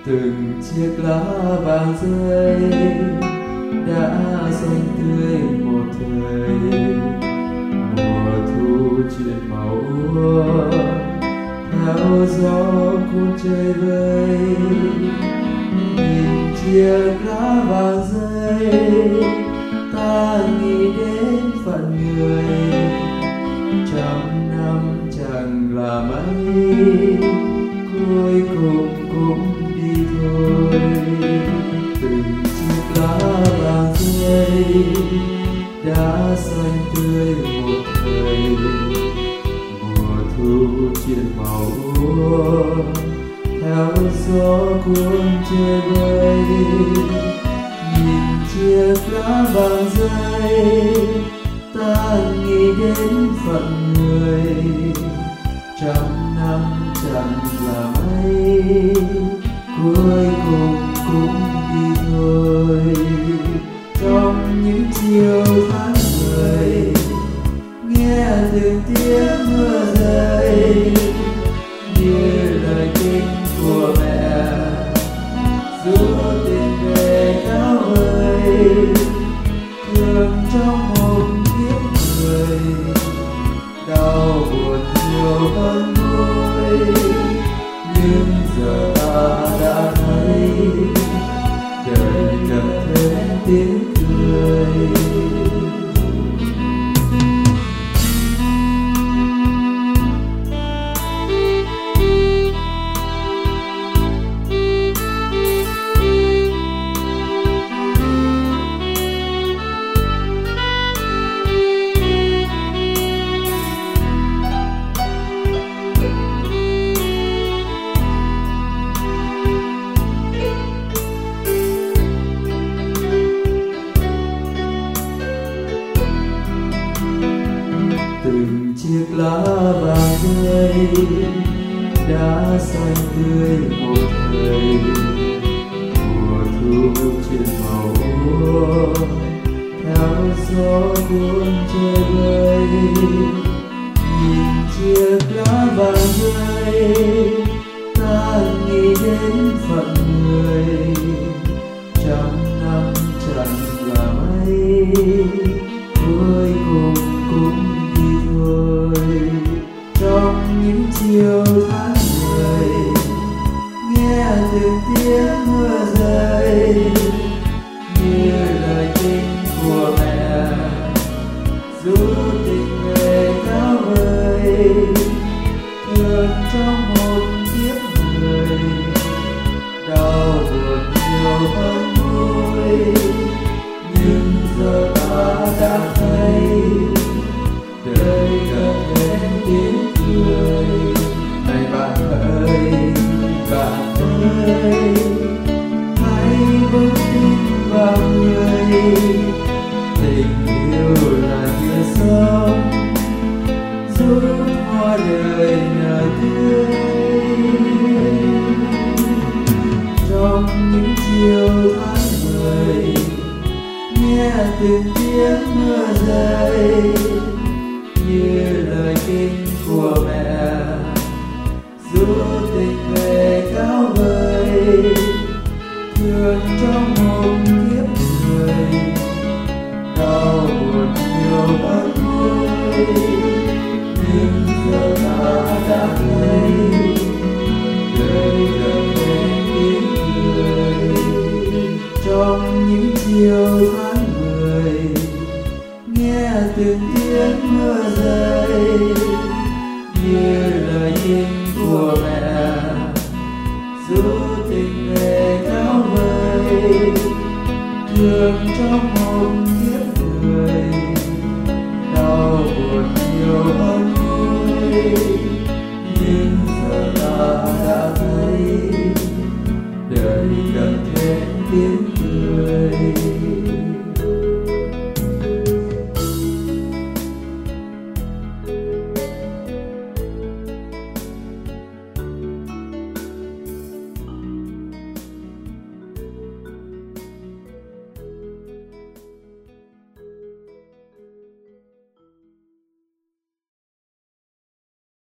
từng chiếc lá vàng rơi đã xanh tươi một thời. Mùa thu chuyển màu úa theo gió cuốn chơi vơi. Nhìn chiếc lá vàng rơi ta nghĩ đến phận người. Trăm năm chẳng là mấy, cuối cùng cũng đi thôi. Từng chiếc lá vàng rơi đã xanh tươi một thời. Mùa thu chuyển màu úa theo gió cuốn chơi vơi. Nhìn chiếc lá vàng rơi ta nghĩ đến phận người. Trăm năm chẳng là mấy, cuối cùng cũng đi thôi. Trong những chiều tháng 10 nghe từng tiếng mưa rơi, như lời kinh của mẹ ru tình về cao vời. Thương trong một kiếp người, đau buồn nhiều hơn vui. Nhưng giờ ta đã thấy đời cần thêm tiếng cười. Từng chiếc lá vàng rơi đã xanh tươi một thời. Mùa thu chuyển màu úa theo gió cuốn chơi vơi. Nhìn chiếc lá vàng rơi ta nghĩ đến phận người. Trăm năm chẳng là mấy, cuối cùng cũng đi thôi. Trong những chiều tháng 10 nghe từng tiếng mưa rơi, như lời kinh của mẹ ru tình về cao vời. Thương trong một kiếp người, đau buồn nhiều hơn vui. Nhưng giờ ta đã thấy đời cần thêm tiếng cười. Này bạn ơi, bạn ơi, hãy vững tin vào người. Tình yêu là tia sống giúp hoa đời nở tươi. Trong những chiều tháng 10 nghe từng tiếng mưa rơi, như lời kinh của mẹ ru tình về cao vời. Thương trong một kiếp người, đau buồn nhiều hơn vui. Nhưng giờ ta đã thấy đời cần thêm tiếng cười. Trong những chiều tháng 10 nghe từng tiếng mưa rơi, như lời kinh của mẹ ru tình về cao vời. Thương trong một kiếp